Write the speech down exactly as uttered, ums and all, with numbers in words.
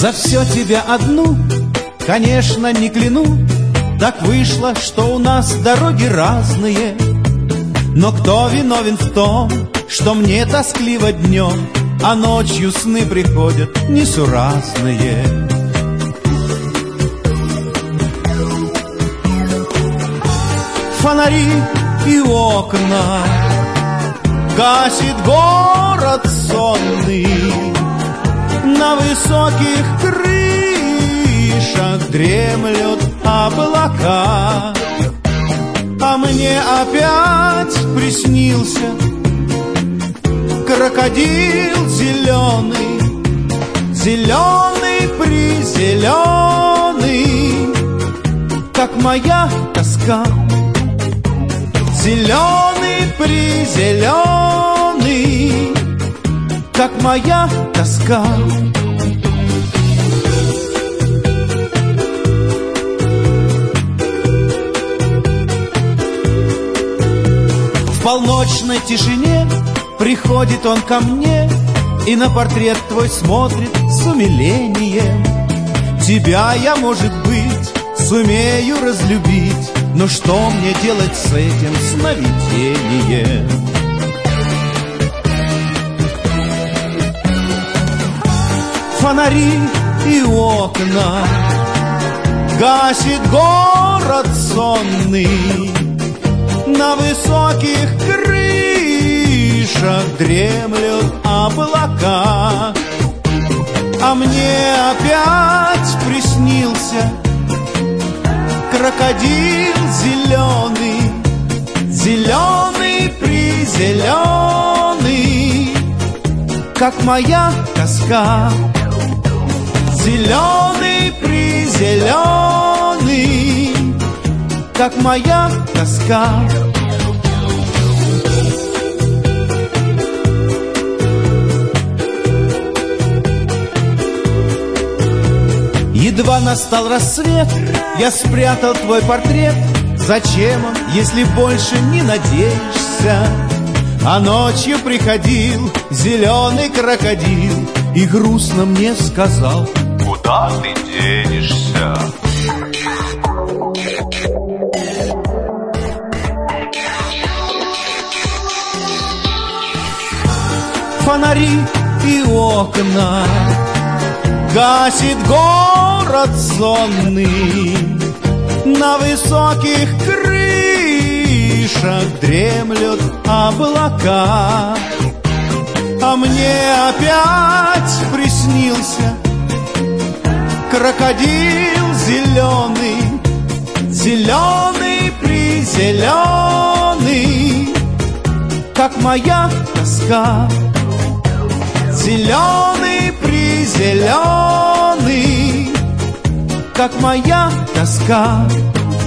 За все тебя одну, конечно, не кляну. Так вышло, что у нас дороги разные. Но кто виновен в том, что мне тоскливо днем, а ночью сны приходят несуразные? Фонари и окна гасит город сонный. На высоких крышах дремлют облака. А мне опять приснился крокодил зеленый, зеленый-призеленый, как моя тоска. Зеленый-призеленый, как моя тоска. В полночной тишине приходит он ко мне и на портрет твой смотрит с умилением. Тебя я, может быть, сумею разлюбить, но что мне делать с этим сновидением? Фонари и окна гасит город сонный. На высоких крышах дремлют облака. А мне опять приснился крокодил зеленый, зеленый-призеленый, как моя тоска. Зеленый-призеленый, как моя тоска. Едва настал рассвет, я спрятал твой портрет. Зачем он, если больше не надеешься? А ночью приходил зеленый крокодил и грустно мне сказал: куда ты денешься? Фонари и окна гасит город сонный. На высоких крышах дремлют облака. А мне опять приснился крокодил зеленый, зеленый-призеленый, как моя тоска. Зеленый-призеленый, как моя тоска.